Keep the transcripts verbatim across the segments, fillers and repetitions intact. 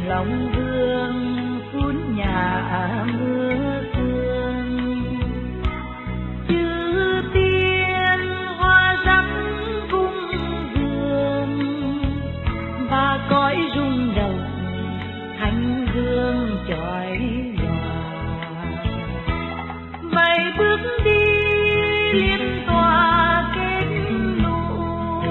lòng vương phun nhà mưa sương. Chư tiên hoa rắc cung dương và cõi rung động thanh dương chói lòa. Bảy bước đi liên tòa kết nụ,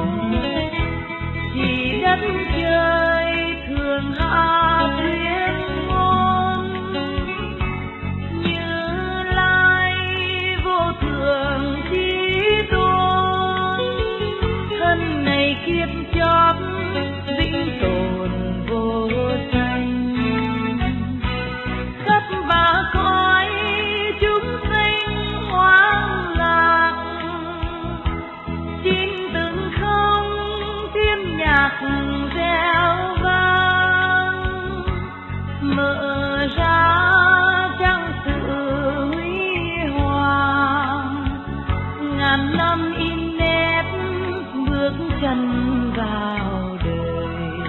chỉ đất trời thường hạ tuyên ngôn. Như Lai vô thượng chí tôn, thân này kiếp chót vĩnh tồn vô danh. Khắp ba cõi chúng sinh hoang lạc, xin từng không thiên nhạc reo vang. Mở ra trang sự huy hoàng, ngàn năm in nét bước chân vào đời.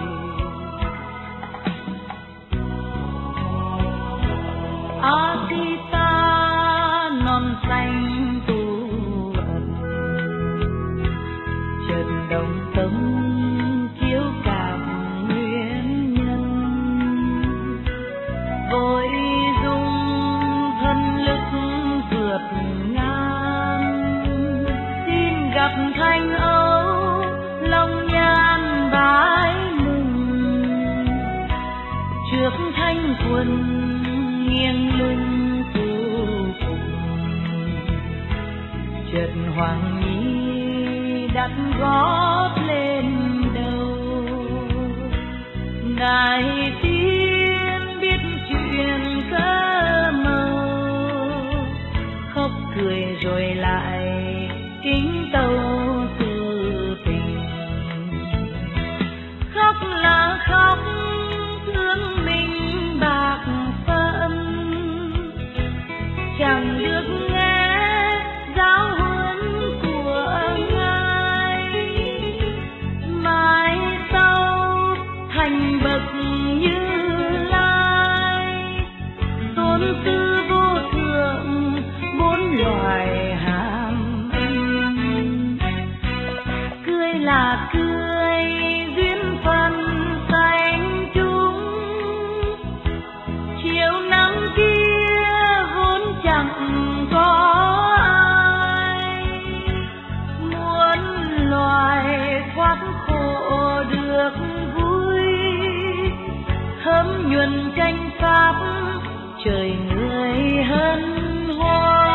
Asita non xanh tu ẩn, trần đồng tâm chiếu cảm nguyên nhân. Vội dung thân lực vượt ngang, xin gặp thanh âu lòng nhan bái mừng. Trước thanh quân nghiêng lưng vô cùng, chợt hoàng nhi đặt gót lên đầu. Đại tiên biết chuyện cơ màu, khóc cười rồi lại kính tâu sự tình. Khóc là khóc thương mình bạc phận, chẳng được nghe giáo huấn của ngài. Mai sau thành bậc Như Lai, tôn sư vô thượng bốn loài hàm ân. Cười là cười duyên phần sanh chúng, chiều nắng kia vốn chẳng có ai. Muốn loài thoát khổ được vui, thấm nhuần tranh pháp trời người hân hoan.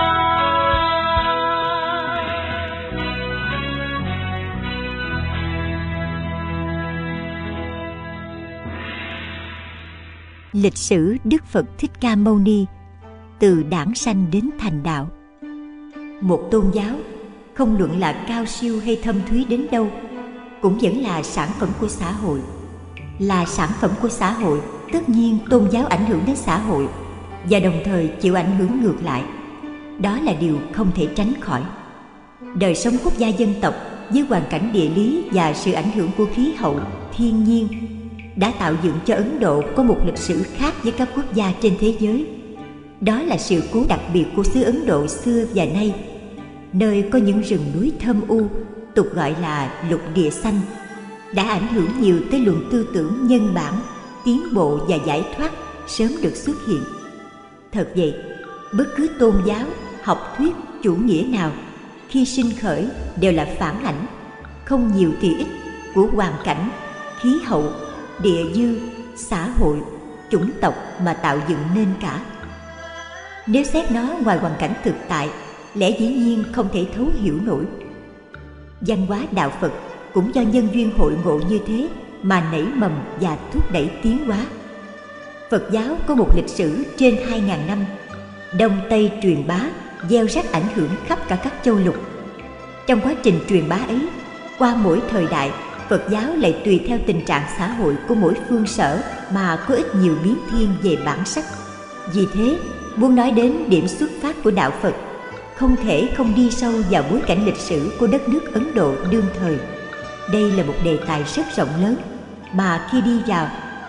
Lịch sử Đức Phật Thích Ca Mâu Ni từ đản sanh đến thành đạo. Một tôn giáo không luận là cao siêu hay thâm thúy đến đâu, cũng vẫn là sản phẩm của xã hội. Là sản phẩm của xã hội, tất nhiên tôn giáo ảnh hưởng đến xã hội và đồng thời chịu ảnh hưởng ngược lại. Đó là điều không thể tránh khỏi. Đời sống quốc gia dân tộc với hoàn cảnh địa lý và sự ảnh hưởng của khí hậu, thiên nhiên đã tạo dựng cho Ấn Độ có một lịch sử khác với các quốc gia trên thế giới. Đó là sự cố đặc biệt của xứ Ấn Độ xưa và nay, nơi có những rừng núi thâm u, tục gọi là lục địa xanh, đã ảnh hưởng nhiều tới luận tư tưởng nhân bản, tiến bộ và giải thoát sớm được xuất hiện. Thật vậy, bất cứ tôn giáo, học thuyết, chủ nghĩa nào khi sinh khởi đều là phản ảnh, không nhiều thì ít, của hoàn cảnh, khí hậu, địa dư, xã hội, chủng tộc mà tạo dựng nên cả. Nếu xét nó ngoài hoàn cảnh thực tại, lẽ dĩ nhiên không thể thấu hiểu nổi. Văn hóa đạo Phật cũng do nhân duyên hội ngộ như thế mà nảy mầm và thúc đẩy tiến hóa. Phật giáo có một lịch sử trên hai ngàn năm, Đông Tây truyền bá, gieo rắc ảnh hưởng khắp cả các châu lục. Trong quá trình truyền bá ấy, qua mỗi thời đại, Phật giáo lại tùy theo tình trạng xã hội của mỗi phương sở mà có ít nhiều biến thiên về bản sắc. Vì thế, muốn nói đến điểm xuất phát của đạo Phật, không thể không đi sâu vào bối cảnh lịch sử của đất nước Ấn Độ đương thời. Đây là một đề tài rất rộng lớn, mà khi đi vào,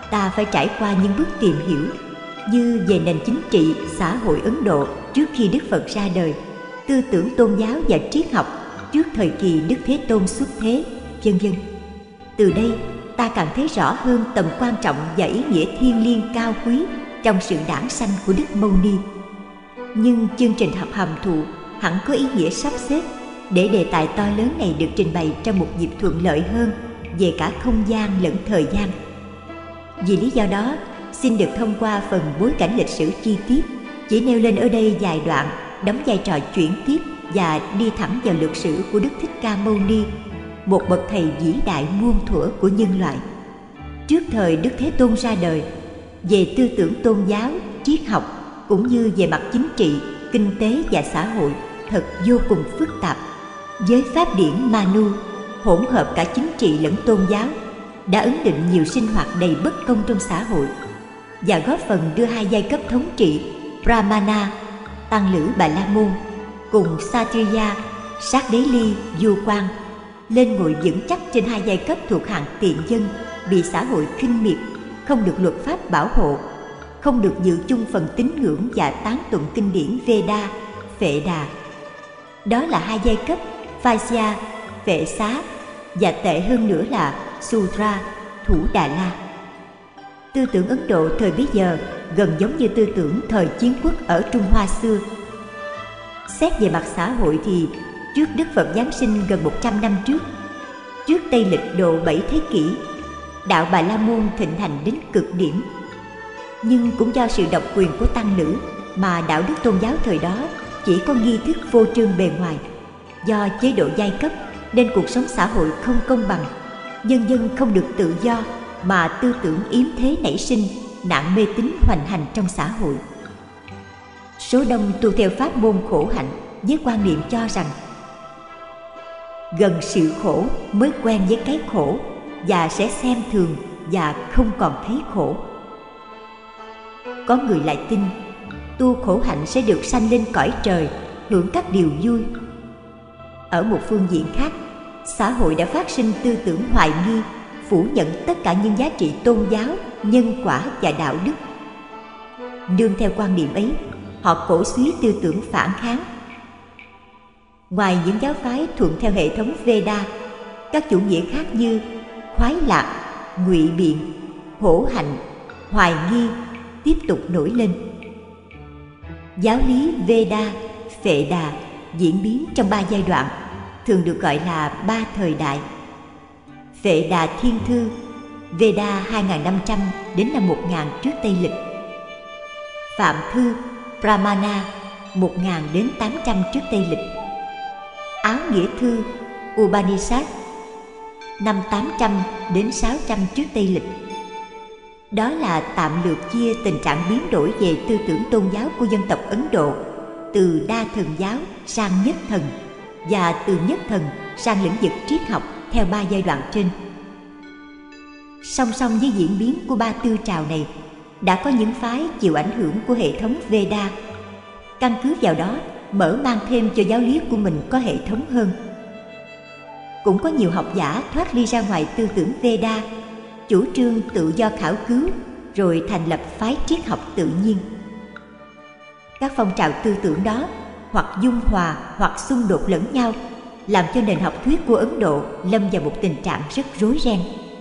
ta phải trải qua những bước tìm hiểu như về nền chính trị, xã hội Ấn Độ trước khi Đức Phật ra đời, tư tưởng tôn giáo và triết học trước thời kỳ Đức Thế Tôn xuất thế, vân vân. Từ đây, ta càng thấy rõ hơn tầm quan trọng và ý nghĩa thiêng liêng cao quý trong sự đản sanh của Đức Mâu Ni. Nhưng chương trình học hàm thụ hẳn có ý nghĩa sắp xếp để đề tài to lớn này được trình bày trong một dịp thuận lợi hơn về cả không gian lẫn thời gian. Vì lý do đó, xin được thông qua phần bối cảnh lịch sử chi tiết, chỉ nêu lên ở đây vài đoạn đóng vai trò chuyển tiếp và đi thẳng vào lược sử của Đức Thích Ca Mâu Ni, một bậc thầy vĩ đại muôn thuở của nhân loại. Trước thời Đức Thế Tôn ra đời, về tư tưởng tôn giáo, triết học cũng như về mặt chính trị, kinh tế và xã hội thật vô cùng phức tạp. Với pháp điển Manu, hỗn hợp cả chính trị lẫn tôn giáo, đã ấn định nhiều sinh hoạt đầy bất công trong xã hội và góp phần đưa hai giai cấp thống trị Brahmana, tăng lữ Bà La Môn, cùng Satriya, sát đế ly, vua quan lên ngồi vững chắc trên hai giai cấp thuộc hạng tiện dân, bị xã hội khinh miệt, không được luật pháp bảo hộ, không được dự chung phần tín ngưỡng và tán tụng kinh điển Veda, Phệ Đà. Đó là hai giai cấp Vaisya, Phệ Xá, và tệ hơn nữa là Sudra, Thủ Đà La. Tư tưởng Ấn Độ thời bấy giờ gần giống như tư tưởng thời chiến quốc ở Trung Hoa xưa. Xét về mặt xã hội thì trước Đức Phật Giáng sinh gần một trăm năm trước, trước Tây lịch độ bảy thế kỷ, đạo Bà La Môn thịnh hành đến cực điểm. Nhưng cũng do sự độc quyền của tăng lữ mà đạo đức tôn giáo thời đó chỉ có nghi thức phô trương bề ngoài. Do chế độ giai cấp nên cuộc sống xã hội không công bằng, nhân dân không được tự do mà tư tưởng yếm thế nảy sinh, nạn mê tín hoành hành trong xã hội. Số đông tu theo pháp môn khổ hạnh với quan niệm cho rằng gần sự khổ mới quen với cái khổ và sẽ xem thường và không còn thấy khổ. Có người lại tin tu khổ hạnh sẽ được sanh lên cõi trời, hưởng các điều vui. Ở một phương diện khác, xã hội đã phát sinh tư tưởng hoài nghi, phủ nhận tất cả những giá trị tôn giáo, nhân quả và đạo đức. Nương theo quan điểm ấy, họ cổ suý tư tưởng phản kháng. Ngoài những giáo phái thuận theo hệ thống Veda, các chủ nghĩa khác như khoái lạc, ngụy biện, hổ hạnh, hoài nghi tiếp tục nổi lên. Giáo lý Veda, Phệ Đà diễn biến trong ba giai đoạn, thường được gọi là ba thời đại. Phệ Đà Thiên Thư, Veda hai nghìn năm trăm đến năm một nghìn trước Tây lịch. Phạm Thư, Brahmana, một nghìn đến tám trăm trước Tây lịch. Áo Nghĩa Thư, Upanishad, năm tám trăm đến sáu trăm trước Tây lịch. Đó là tạm lược chia tình trạng biến đổi về tư tưởng tôn giáo của dân tộc Ấn Độ, từ đa thần giáo sang nhất thần và từ nhất thần sang lĩnh vực triết học theo ba giai đoạn trên. Song song với diễn biến của ba tư trào này, đã có những phái chịu ảnh hưởng của hệ thống Veda, căn cứ vào đó mở mang thêm cho giáo lý của mình có hệ thống hơn. Cũng có nhiều học giả thoát ly ra ngoài tư tưởng Veda, chủ trương tự do khảo cứu, rồi thành lập phái triết học tự nhiên. Các phong trào tư tưởng đó hoặc dung hòa hoặc xung đột lẫn nhau, làm cho nền học thuyết của Ấn Độ lâm vào một tình trạng rất rối ren.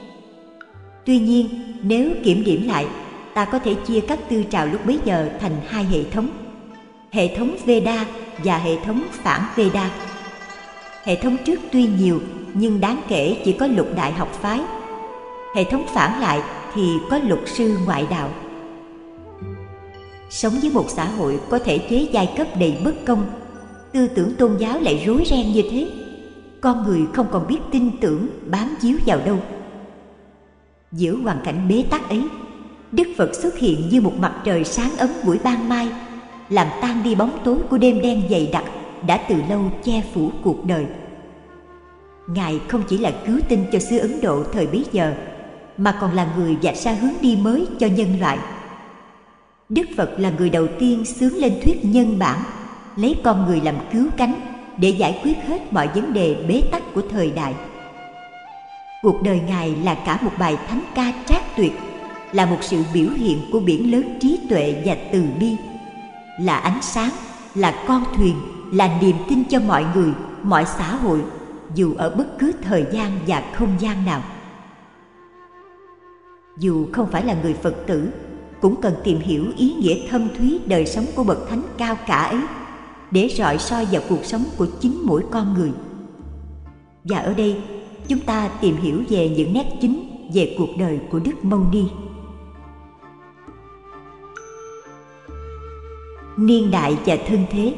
Tuy nhiên, nếu kiểm điểm lại, ta có thể chia các tư trào lúc bấy giờ thành hai hệ thống: hệ thống Veda và hệ thống phản Veda. Hệ thống trước tuy nhiều nhưng đáng kể chỉ có lục đại học phái. Hệ thống phản lại thì có lục sư ngoại đạo. Sống với một xã hội có thể chế giai cấp đầy bất công, tư tưởng tôn giáo lại rối ren như thế, con người không còn biết tin tưởng bám víu vào đâu. Giữa hoàn cảnh bế tắc ấy, Đức Phật xuất hiện như một mặt trời sáng ấm buổi ban mai, làm tan đi bóng tối của đêm đen dày đặc đã từ lâu che phủ cuộc đời. Ngài không chỉ là cứu tinh cho xứ Ấn Độ thời bấy giờ, mà còn là người vạch ra hướng đi mới cho nhân loại. Đức Phật là người đầu tiên xướng lên thuyết nhân bản, lấy con người làm cứu cánh để giải quyết hết mọi vấn đề bế tắc của thời đại. Cuộc đời Ngài là cả một bài thánh ca trác tuyệt, là một sự biểu hiện của biển lớn trí tuệ và từ bi, là ánh sáng, là con thuyền, là niềm tin cho mọi người, mọi xã hội, dù ở bất cứ thời gian và không gian nào. Dù không phải là người Phật tử, cũng cần tìm hiểu ý nghĩa thâm thúy đời sống của bậc thánh cao cả ấy để rọi soi vào cuộc sống của chính mỗi con người. Và ở đây, chúng ta tìm hiểu về những nét chính về cuộc đời của Đức Mâu Ni. Niên đại và thân thế.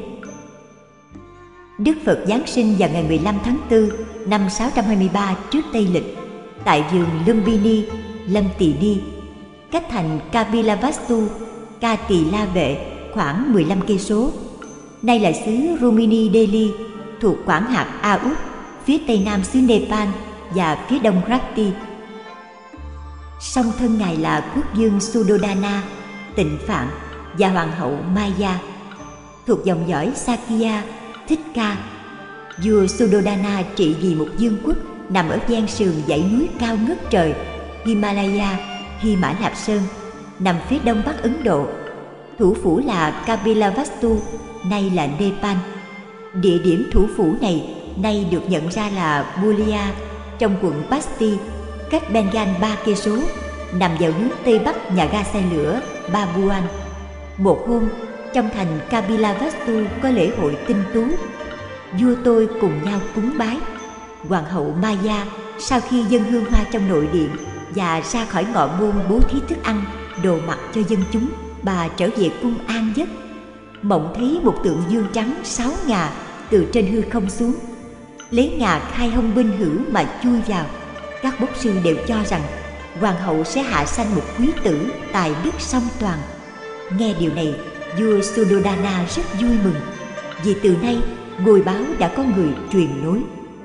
Đức Phật giáng sinh vào ngày mười lăm tháng tư năm sáu trăm hai mươi ba trước Tây Lịch tại vườn Lumbini, Lâm Tỳ Ni, cách thành Kapilavastu, Ca Tỳ La Vệ khoảng mười lăm cây số. Nay là xứ Rumini Delhi, thuộc quản hạt A-út, phía tây nam xứ Nepal và phía đông Rati. Song thân ngài là quốc vương Suddhodana, Tịnh Phạn và hoàng hậu Maya, thuộc dòng dõi Sakya, Thích Ca. Vua Suddhodana trị vì một vương quốc nằm ở ven sườn dãy núi cao ngất trời Himalaya, Hy Mã Lạp Sơn, nằm phía đông bắc Ấn Độ. Thủ phủ là Kapilavastu, nay là Nepal. Địa điểm thủ phủ này nay được nhận ra là Bulia, trong quận Basti, cách Bengal ba cây số, nằm vào hướng tây bắc nhà ga xe lửa Babuan. Một hôm, trong thành Kapilavastu có lễ hội tinh tú. Vua tôi cùng nhau cúng bái. Hoàng hậu Maya sau khi dâng hương hoa trong nội điện và ra khỏi ngọ môn bố thí thức ăn, đồ mặc cho dân chúng, bà trở về cung an giấc. Mộng thấy một tượng dương trắng sáu ngà từ trên hư không xuống, lấy ngà khai hông binh hữu mà chui vào. Các bốc sư đều cho rằng hoàng hậu sẽ hạ sanh một quý tử tài đức song toàn. Nghe điều này, vua Suddhodana rất vui mừng, vì từ nay ngôi báo đã có người truyền nối.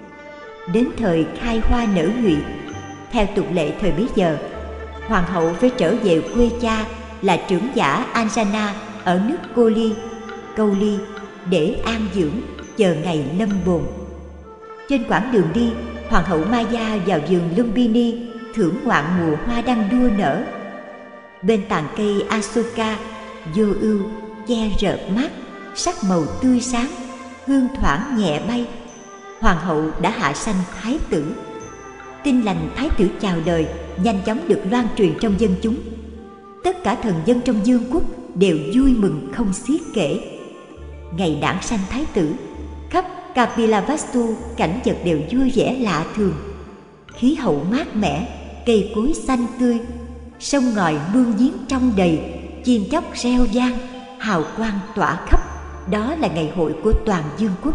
Đến thời khai hoa nở nhụy, theo tục lệ thời bấy giờ, hoàng hậu phải trở về quê cha là trưởng giả Anjana ở nước Koli, Câu Ly, để an dưỡng chờ ngày lâm bồn. Trên quãng đường đi, hoàng hậu Maya vào vườn Lumbini thưởng ngoạn mùa hoa đang đua nở. Bên tàn cây Asoka, vô ưu, che rợp mát, sắc màu tươi sáng, hương thoảng nhẹ bay, hoàng hậu đã hạ sanh thái tử. Tin lành thái tử chào đời nhanh chóng được loan truyền trong dân chúng. Tất cả thần dân trong vương quốc đều vui mừng không xiết kể. Ngày đản sanh thái tử, khắp Kapilavastu cảnh vật đều vui vẻ lạ thường. Khí hậu mát mẻ, cây cối xanh tươi, sông ngòi mương giếng trong đầy, chim chóc reo vang, hào quang tỏa khắp. Đó là ngày hội của toàn vương quốc.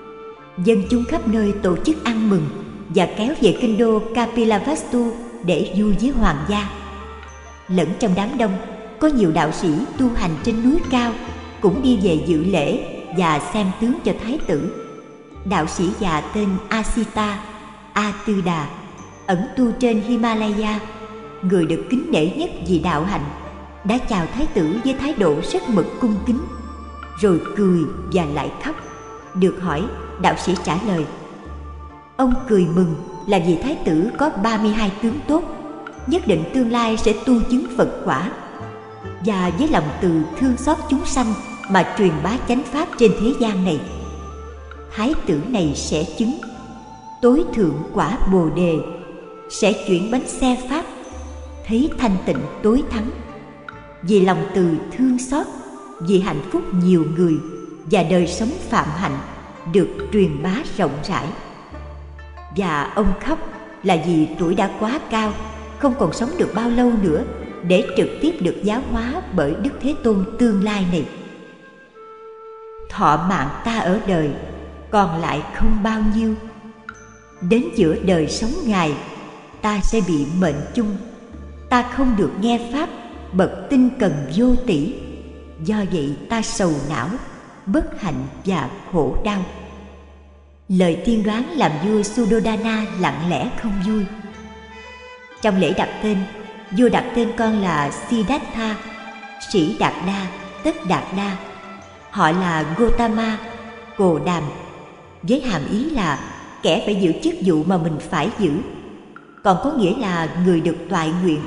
Dân chúng khắp nơi tổ chức ăn mừng và kéo về kinh đô Kapilavastu để vui với hoàng gia. Lẫn trong đám đông, có nhiều đạo sĩ tu hành trên núi cao cũng đi về dự lễ và xem tướng cho thái tử. Đạo sĩ già tên Asita, A Tư Đà, ẩn tu trên Himalaya, người được kính nể nhất vì đạo hạnh, đã chào thái tử với thái độ rất mực cung kính, rồi cười và lại khóc. Được hỏi, đạo sĩ trả lời: ông cười mừng là vì thái tử có ba mươi hai tướng tốt, nhất định tương lai sẽ tu chứng Phật quả, và với lòng từ thương xót chúng sanh mà truyền bá chánh pháp trên thế gian này. Thái tử này sẽ chứng tối thượng quả Bồ Đề, sẽ chuyển bánh xe pháp, thấy thanh tịnh tối thắng. Vì lòng từ thương xót, vì hạnh phúc nhiều người và đời sống phạm hạnh được truyền bá rộng rãi. Và ông khóc là vì tuổi đã quá cao, không còn sống được bao lâu nữa để trực tiếp được giáo hóa bởi Đức Thế Tôn tương lai này. Thọ mạng ta ở đời còn lại không bao nhiêu, đến giữa đời sống Ngài ta sẽ bị mệnh chung. Ta không được nghe pháp, bậc tinh cần vô tỷ, do vậy ta sầu não, bất hạnh và khổ đau. Lời tiên đoán làm vua Suddhodana lặng lẽ không vui. Trong lễ đặt tên, vua đặt tên con là Siddhartha, Sĩ Đạt Đa, Tất Đạt Đa. Họ là Gotama, Cồ Đàm, với hàm ý là kẻ phải giữ chức vụ mà mình phải giữ, còn có nghĩa là người được toại nguyện,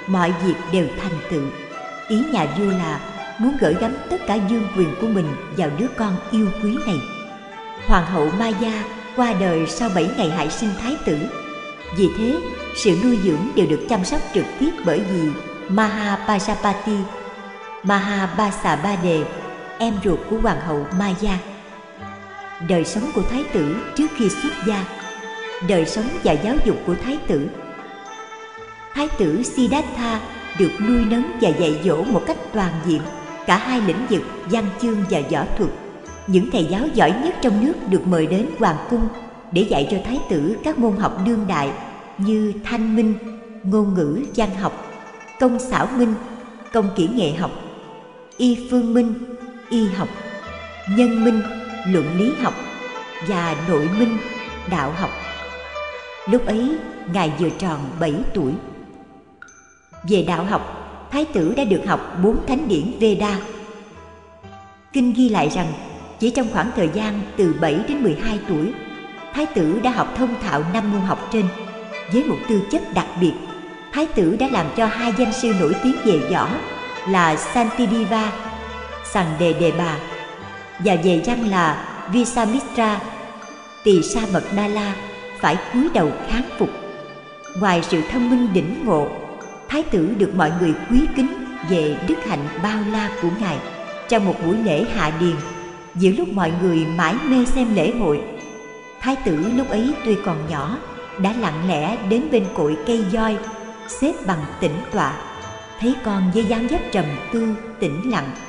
mọi việc đều thành tựu. Ý nhà vua là muốn gửi gắm tất cả vương quyền của mình vào đứa con yêu quý này. Hoàng hậu Maya qua đời sau bảy ngày hại sinh thái tử. Vì thế, sự nuôi dưỡng đều được chăm sóc trực tiếp bởi vì Mahapajapati, Mahabasabade, em ruột của hoàng hậu Maya. Đời sống của thái tử trước khi xuất gia. Đời sống và giáo dục của thái tử. Thái tử Siddhartha được nuôi nấng và dạy dỗ một cách toàn diện cả hai lĩnh vực văn chương và võ thuật. Những thầy giáo giỏi nhất trong nước được mời đến hoàng cung để dạy cho thái tử các môn học đương đại như thanh minh, ngôn ngữ văn học, công xảo minh, công kỹ nghệ học, y phương minh, y học, nhân minh, luận lý học và nội minh, đạo học. Lúc ấy, ngài vừa tròn bảy tuổi. Về đạo học, thái tử đã được học bốn thánh điển Veda. Kinh ghi lại rằng chỉ trong khoảng thời gian từ bảy đến mười hai tuổi, thái tử đã học thông thạo năm môn học trên. Với một tư chất đặc biệt, thái tử đã làm cho hai danh sư nổi tiếng về võ là Santidiva, Sandedeva, và về văn là Visamitra, Tỳ Sa Mật Đa La phải cúi đầu kháng phục. Ngoài sự thông minh đỉnh ngộ, thái tử được mọi người quý kính về đức hạnh bao la của ngài. Trong một buổi lễ hạ điền, giữa lúc mọi người mải mê xem lễ hội, thái tử lúc ấy tuy còn nhỏ đã lặng lẽ đến bên cội cây voi, xếp bằng tĩnh tọa. Thấy con với dáng dấp trầm tư tĩnh lặng,